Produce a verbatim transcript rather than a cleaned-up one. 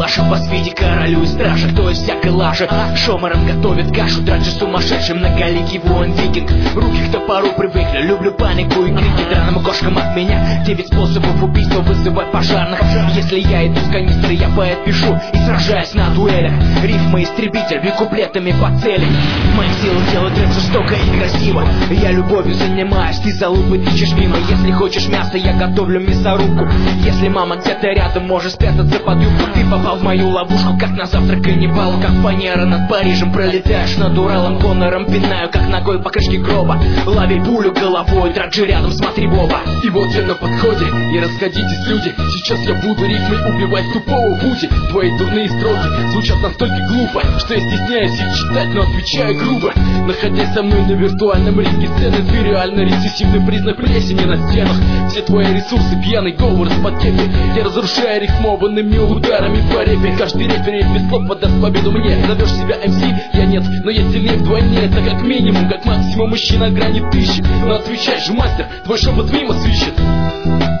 Милаша по свете королю и страже, кто из всякой лажи шомером готовит кашу, транжи сумасшедший, многоликий воин-викинг. Руки к топору привыкли, люблю панику и крики. Драным кошкам от меня девять способов убийства вызывать пожарных. Если я иду с канистры, я поэт пишу и сражаюсь на дуэлях. Рифмы истребитель, бью куплетами по цели. Мои силы делают рэп жестоко и красиво. Я любовью занимаюсь, ты залупы тычешь мимо. Если хочешь мясо, я готовлю мясорубку. Если мама где-то рядом, можешь спрятаться под юбку. Ты попал в мою ловушку, как на завтрак каннибал. Как фанера над Парижем, пролетаешь над Уралом. Конором пинаю, как ногой по крышке гроба. Лови пулю головой, траджи рядом, смотри Боба. И вот я на подходе, и расходитесь, люди. Сейчас я буду рифмой убивать тупого Вуди. Твои дурные строки звучат настолько глупо, что я стесняюсь их читать, но отвечаю грубо. Находясь со мной на виртуальном ринге сцены, ты реально рецессивный признак плесени на стенах. Все твои ресурсы, пьяный говор из-под кепи. Я разрушаю рифмованными ударами по репе. Каждый рэпер без слов отдаст победу мне. Зовешь себя эм си, я нет, но я сильнее вдвойне. Это как минимум, как максимум ищи на грани тысячи. Но отвечай же, мастер, твой шепот мимо свищет.